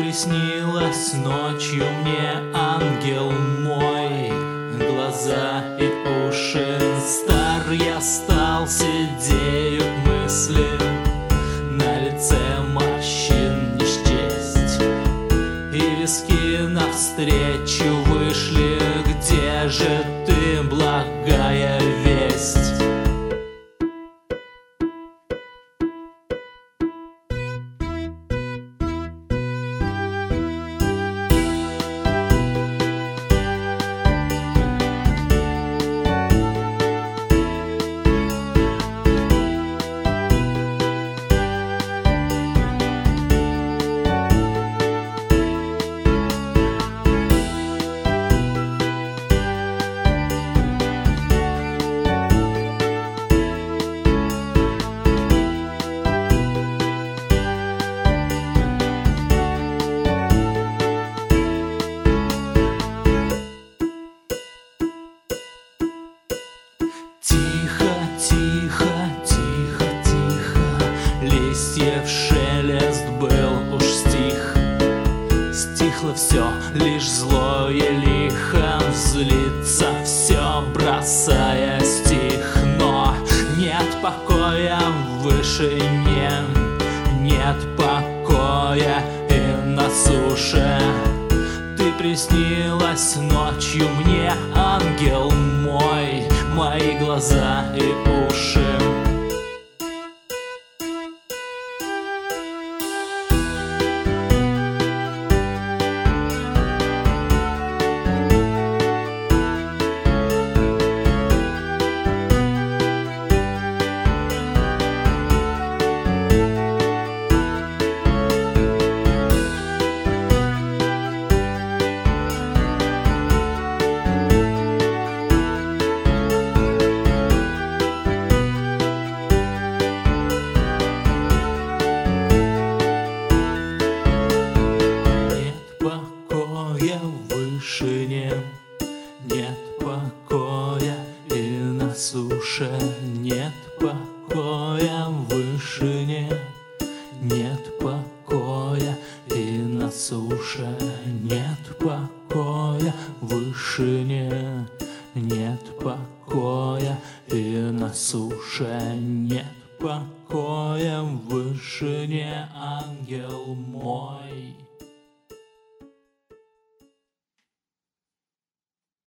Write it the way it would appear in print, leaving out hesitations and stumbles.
приснилась ночью мне, ангел мой, глаза и уши. Стар я стал, седеют мысли, на лице морщин не счесть, и виски навстречу вышли. Где же ты, благая весть? В шелест был уж стих. Стихло все, лишь злое лихо злится все, бросая стих. Но нет покоя в вышине, нет покоя и на суше. Ты приснилась ночью мне, ангел мой, мои глаза и уши. Нет покоя и на суше, нет покоя в вышине, нет покоя и на суше, нет покоя в вышине, нет покоя и на суше, нет покоя в вышине, ангел мой.